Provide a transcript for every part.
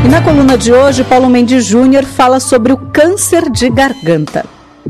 E na coluna de hoje, Paulo Mendes Júnior fala sobre o câncer de garganta.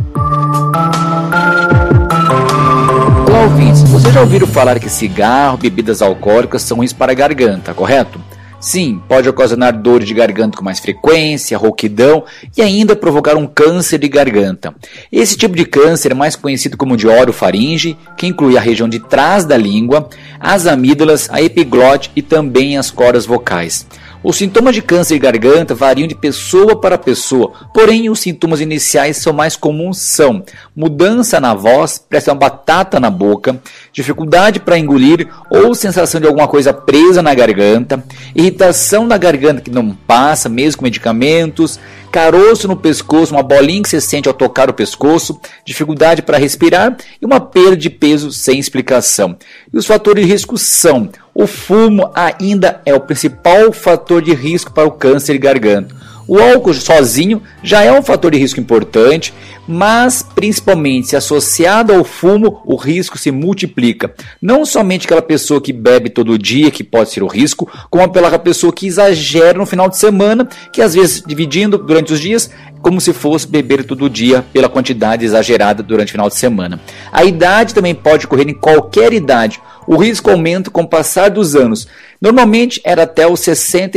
Olá, ouvintes. Vocês já ouviram falar que cigarro, bebidas alcoólicas são ruins para a garganta, correto? Sim, pode ocasionar dores de garganta com mais frequência, rouquidão e ainda provocar um câncer de garganta. Esse tipo de câncer é mais conhecido como de orofaringe, que inclui a região de trás da língua, as amígdalas, a epiglote e também as cordas vocais. Os sintomas de câncer de garganta variam de pessoa para pessoa, porém os sintomas iniciais são mais comuns são mudança na voz, parece uma batata na boca, dificuldade para engolir ou sensação de alguma coisa presa na garganta, irritação da garganta que não passa, mesmo com medicamentos, caroço no pescoço, uma bolinha que você sente ao tocar o pescoço, dificuldade para respirar e uma perda de peso sem explicação. E os fatores de risco são: o fumo ainda é o principal fator de risco para o câncer de garganta. O álcool sozinho já é um fator de risco importante, mas principalmente se associado ao fumo, o risco se multiplica. Não somente aquela pessoa que bebe todo dia, que pode ser o risco, como pela pessoa que exagera no final de semana, que às vezes dividindo durante os dias, como se fosse beber todo dia pela quantidade exagerada durante o final de semana. A idade também pode ocorrer em qualquer idade. O risco aumenta com o passar dos anos. Normalmente era até os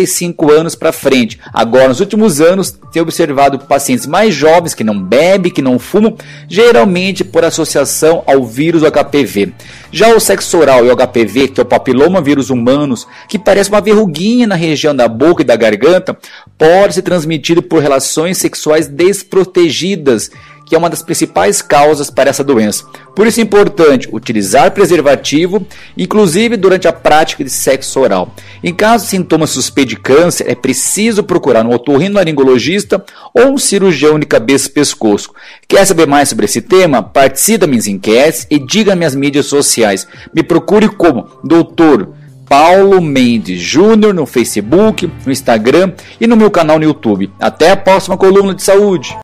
65 anos para frente. Agora, nos últimos anos, tem observado pacientes mais jovens que não bebem, que não fumam, geralmente por associação ao vírus do HPV. Já o sexo oral e o HPV, que é o papiloma vírus humanos, que parece uma verruguinha na região da boca e da garganta, pode ser transmitido por relações sexuais desprotegidas, que é uma das principais causas para essa doença. Por isso é importante utilizar preservativo, inclusive durante a prática de sexo oral. Em caso de sintomas suspeitos de câncer, é preciso procurar um otorrinolaringologista ou um cirurgião de cabeça e pescoço. Quer saber mais sobre esse tema? Participe das minhas enquetes e diga nas minhas mídias sociais. Me procure como Dr. Paulo Mendes Júnior no Facebook, no Instagram e no meu canal no YouTube. Até a próxima coluna de saúde.